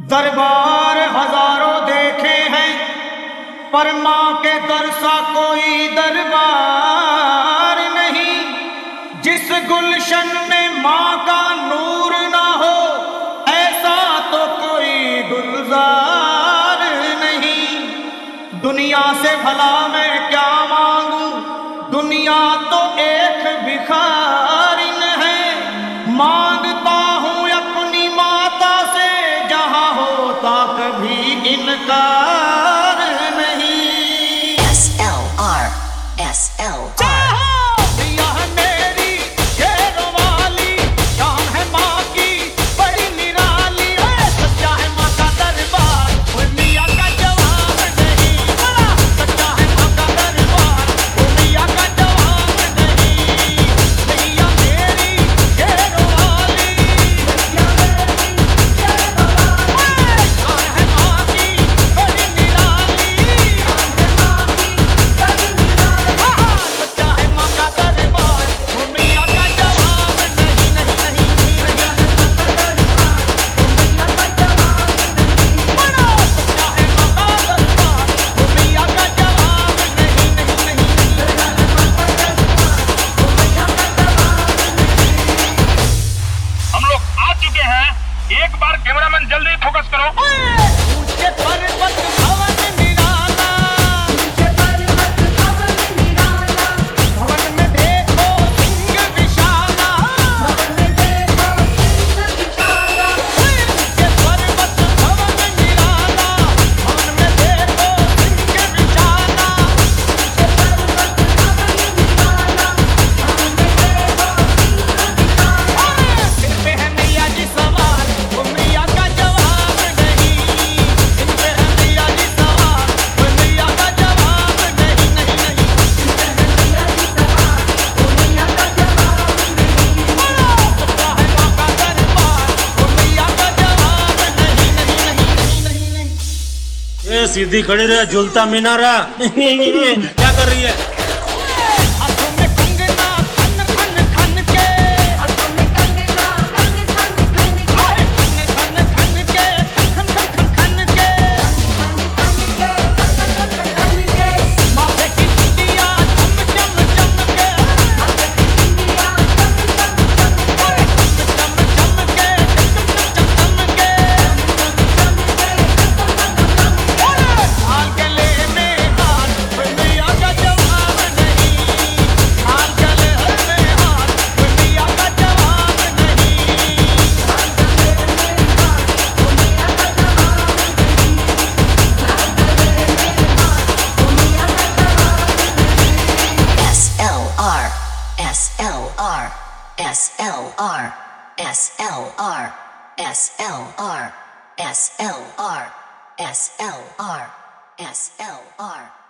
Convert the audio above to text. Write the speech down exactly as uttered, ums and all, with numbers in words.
दरबार हजारों देखे हैं पर माँ के दर सा कोई दरबार नहीं। जिस गुलशन में माँ का नूर ना हो ऐसा तो कोई गुलजार नहीं। दुनिया से भला मैं क्या मांगू, दुनिया तो एक भिखारिन है। मांगता हूँ अपनी माता से जहाँ होता कभी इनकार नहीं। S L R S L R एक बार कैमरामैन जल्दी फोकस करो। सीधी खड़ी रहे, झूलता मीनारा। क्या कर रही है? S L R S L R S L R S L R S L R S L R S L R